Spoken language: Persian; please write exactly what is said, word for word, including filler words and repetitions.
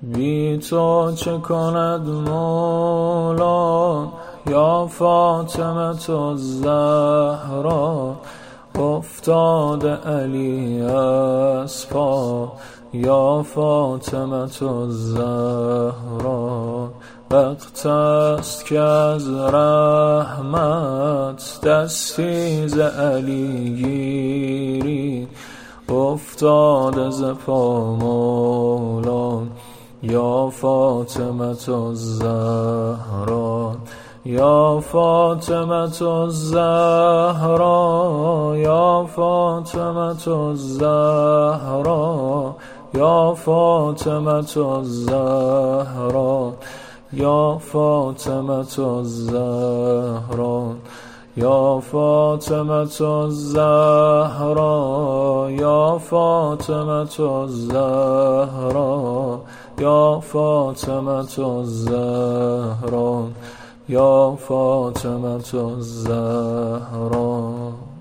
بی تو چه کند مولا یا فاطمه الزهرا، افتاده علی از پا یا فاطمه الزهرا. وقت است که از رحمت دستی ز علی گیری، افتاده ز پا مولا یا فاطمه الزهرا. یا فاطمه الزهرا، یا فاطمه الزهرا، یا فاطمه الزهرا، یا فاطمه الزهرا، یا فاطمه الزهرا، یا فاطمه الزهرا، یا فاطمه الزهرا، یا فاطمه الزهرا.